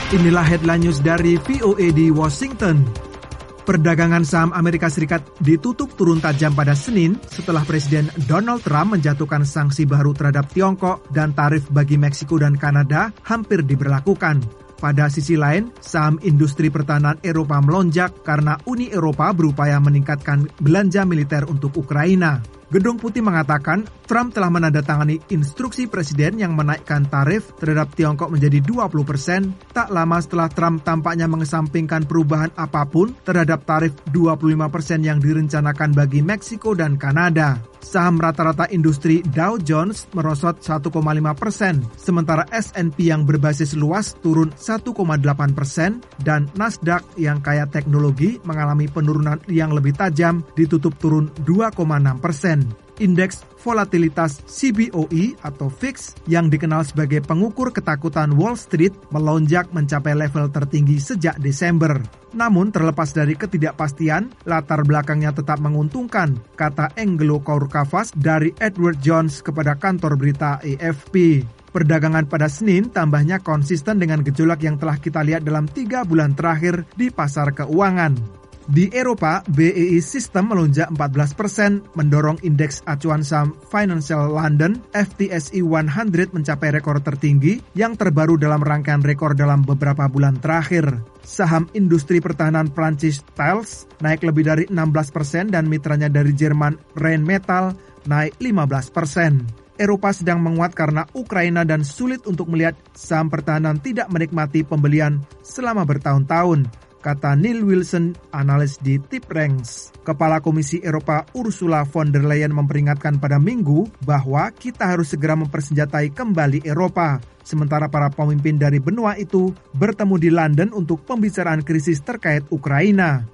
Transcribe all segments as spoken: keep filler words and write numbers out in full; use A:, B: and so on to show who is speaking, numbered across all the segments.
A: Inilah headline news dari V O A di Washington. Perdagangan saham Amerika Serikat ditutup turun tajam pada Senin setelah Presiden Donald Trump menjatuhkan sanksi baru terhadap Tiongkok dan tarif bagi Meksiko dan Kanada hampir diberlakukan. Pada sisi lain, saham industri pertahanan Eropa melonjak karena Uni Eropa berupaya meningkatkan belanja militer untuk Ukraina. Gedung Putih mengatakan Trump telah menandatangani instruksi presiden yang menaikkan tarif terhadap Tiongkok menjadi dua puluh persen tak lama setelah Trump tampaknya mengesampingkan perubahan apapun terhadap tarif dua puluh lima persen yang direncanakan bagi Meksiko dan Kanada. Saham rata-rata industri Dow Jones merosot satu koma lima persen, sementara S and P yang berbasis luas turun satu koma delapan persen dan Nasdaq yang kaya teknologi mengalami penurunan yang lebih tajam ditutup turun dua koma enam persen. Indeks volatilitas C B O E atau V I X yang dikenal sebagai pengukur ketakutan Wall Street melonjak mencapai level tertinggi sejak Desember. Namun terlepas dari ketidakpastian, latar belakangnya tetap menguntungkan, kata Angelo Kaurkavas dari Edward Jones kepada kantor berita A F P. Perdagangan pada Senin tambahnya konsisten dengan gejolak yang telah kita lihat dalam tiga bulan terakhir di pasar keuangan. Di Eropa, B E I System melonjak empat belas persen, mendorong indeks acuan saham Financial London F T S E seratus mencapai rekor tertinggi yang terbaru dalam rangkaian rekor dalam beberapa bulan terakhir. Saham industri pertahanan Prancis Thales naik lebih dari enam belas persen dan mitranya dari Jerman Rheinmetall naik lima belas persen. Eropa sedang menguat karena Ukraina dan sulit untuk melihat saham pertahanan tidak menikmati pembelian selama bertahun-tahun, kata Neil Wilson, analis di TipRanks. Kepala Komisi Eropa Ursula von der Leyen memperingatkan pada Minggu bahwa kita harus segera mempersenjatai kembali Eropa. Sementara para pemimpin dari benua itu bertemu di London untuk pembicaraan krisis terkait Ukraina.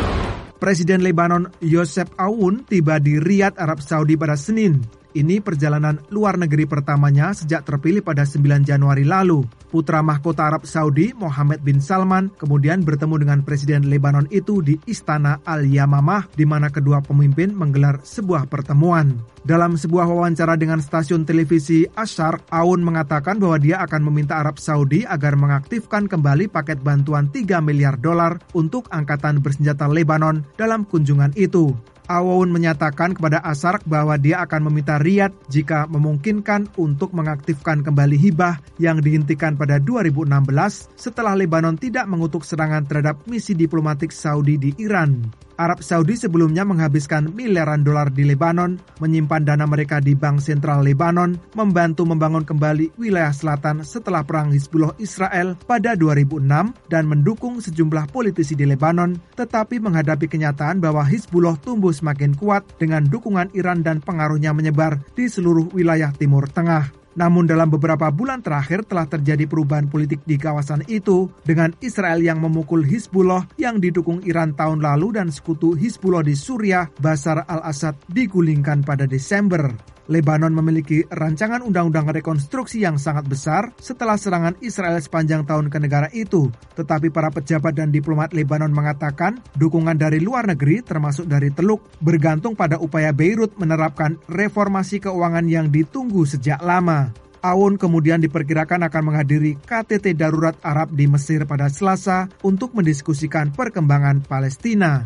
A: Presiden Lebanon Yosef Aoun tiba di Riyadh, Arab Saudi pada Senin. Ini perjalanan luar negeri pertamanya sejak terpilih pada sembilan Januari lalu. Putra mahkota Arab Saudi, Mohammed bin Salman, kemudian bertemu dengan Presiden Lebanon itu di Istana Al-Yamamah, di mana kedua pemimpin menggelar sebuah pertemuan. Dalam sebuah wawancara dengan stasiun televisi Asharq, Aoun mengatakan bahwa dia akan meminta Arab Saudi agar mengaktifkan kembali paket bantuan tiga miliar dolar untuk Angkatan Bersenjata Lebanon dalam kunjungan itu. Aoun menyatakan kepada Asharq bahwa dia akan meminta Riyadh jika memungkinkan untuk mengaktifkan kembali hibah yang dihentikan pada dua ribu enam belas setelah Lebanon tidak mengutuk serangan terhadap misi diplomatik Saudi di Iran. Arab Saudi sebelumnya menghabiskan miliaran dolar di Lebanon, menyimpan dana mereka di Bank Sentral Lebanon, membantu membangun kembali wilayah selatan setelah perang Hizbullah Israel pada dua ribu enam, dan mendukung sejumlah politisi di Lebanon, tetapi menghadapi kenyataan bahwa Hizbullah tumbuh semakin kuat dengan dukungan Iran dan pengaruhnya menyebar di seluruh wilayah Timur Tengah. Namun dalam beberapa bulan terakhir telah terjadi perubahan politik di kawasan itu dengan Israel yang memukul Hizbullah yang didukung Iran tahun lalu dan sekutu Hizbullah di Suriah, Bashar al-Assad, digulingkan pada Desember. Lebanon memiliki rancangan undang-undang rekonstruksi yang sangat besar setelah serangan Israel sepanjang tahun ke negara itu. Tetapi para pejabat dan diplomat Lebanon mengatakan dukungan dari luar negeri termasuk dari Teluk bergantung pada upaya Beirut menerapkan reformasi keuangan yang ditunggu sejak lama. Aoun kemudian diperkirakan akan menghadiri K T T Darurat Arab di Mesir pada Selasa untuk mendiskusikan perkembangan Palestina.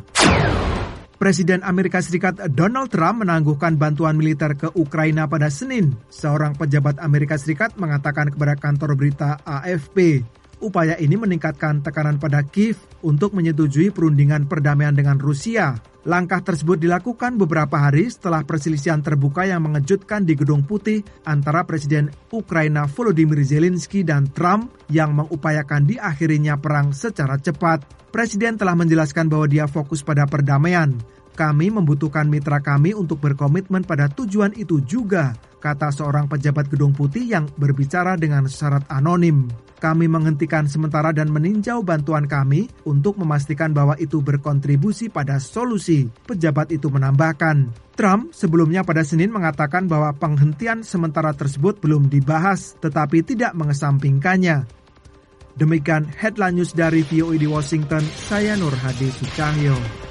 A: Presiden Amerika Serikat Donald Trump menangguhkan bantuan militer ke Ukraina pada Senin. Seorang pejabat Amerika Serikat mengatakan kepada kantor berita A F P, upaya ini meningkatkan tekanan pada Kiev untuk menyetujui perundingan perdamaian dengan Rusia. Langkah tersebut dilakukan beberapa hari setelah perselisihan terbuka yang mengejutkan di Gedung Putih antara Presiden Ukraina Volodymyr Zelensky dan Trump yang mengupayakan diakhirinya perang secara cepat. Presiden telah menjelaskan bahwa dia fokus pada perdamaian. Kami membutuhkan mitra kami untuk berkomitmen pada tujuan itu juga, kata seorang pejabat Gedung Putih yang berbicara dengan syarat anonim. Kami menghentikan sementara dan meninjau bantuan kami untuk memastikan bahwa itu berkontribusi pada solusi, pejabat itu menambahkan. Trump sebelumnya pada Senin mengatakan bahwa penghentian sementara tersebut belum dibahas, tetapi tidak mengesampingkannya. Demikian headline news dari V O A di Washington, saya Nur Hadi Sucahyo.